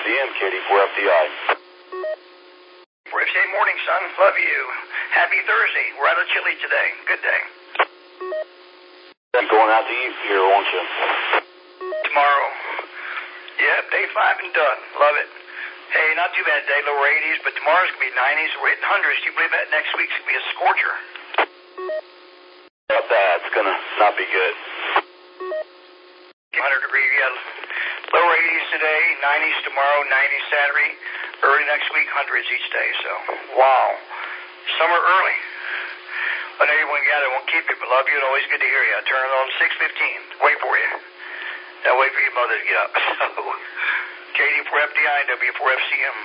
4FCM, KD4FDI. 4FCM morning, son. Love you. Happy Thursday. We're out of chili today. Good day. You're going out to eat here, won't you? Tomorrow. Yep, day 5 and done. Love it. Hey, not too bad day, lower 80s, but tomorrow's going to be 90s. We're hitting 100s. Do you believe that next week's going to be a scorcher? About that, it's going to not be good. 100 degree, yeah. Lower 80s today, 90s tomorrow, 90s Saturday. Early next week, 100s each day. So, wow. Summer early. I know you won't get it, won't keep you, but love you and always good to hear you. I turn it on 6:15. Wait for you. Now wait for your mother to get up. So, KD4FDI, W4FCM.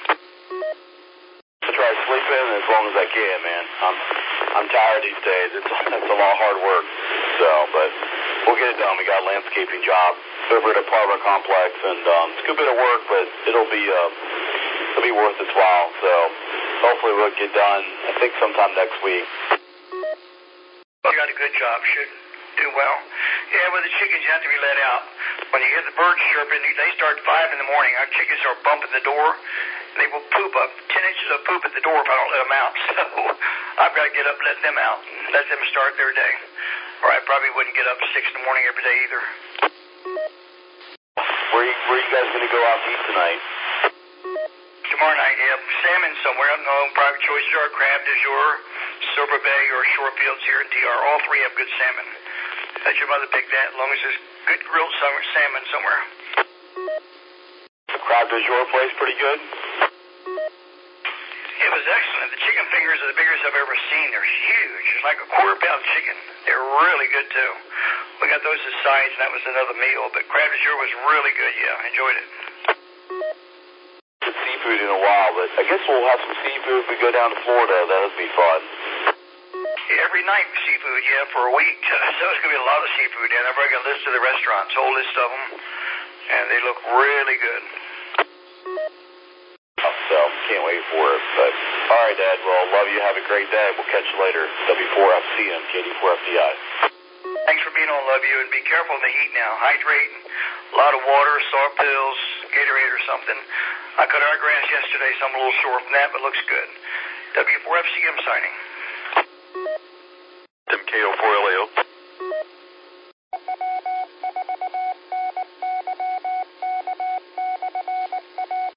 I try to sleep in as long as I can, man. I'm tired these days. It's a lot of hard work. So, but we'll get it done. We got a landscaping job over at apartment complex, and it's a good bit of work, but it'll be worth its while. So hopefully we'll get done. I think sometime next week. You got a good job. Should do well. Yeah, with the chickens, you have to be let out. When you hear the birds chirping, they start at 5 in the morning. Our chickens are bumping the door. They will poop up 10 inches of poop at the door if I don't let them out. So I've got to get up and let them out and let them start their day. Or I probably wouldn't get up 6 in the morning every day either. Where you guys going to go out to eat tonight? Tomorrow night, yeah. Salmon somewhere. I don't know. Private choices are crab du jour, Silver Bay, or Shorefields here in DR. All three have good salmon. Let your mother pick that as long as there's good grilled salmon somewhere. The crab du jour place pretty good? It was excellent. The chicken fingers are the biggest I've ever seen. They're huge. It's like a quarter-pound chicken. They're really good, too. We got those as sides, and that was another meal. But crab du jour was really good, yeah. I enjoyed it. Good seafood in a while, but I guess we'll have some seafood if we go down to Florida. That would be fun. Every night seafood, yeah, for a week. So it's going to be a lot of seafood. And I've already got a list of the restaurants, whole list of them. And they look really good. So, can't wait for it. But, all right, Dad. Well, love you. Have a great day. We'll catch you later. W4FCM, KD4FDI. Thanks for being on, love you. And be careful in the heat now. Hydrate. A lot of water, salt pills, Gatorade or something. I cut our grass yesterday, so I'm a little sore from that, but looks good. W4FCM signing. MKO4LAO.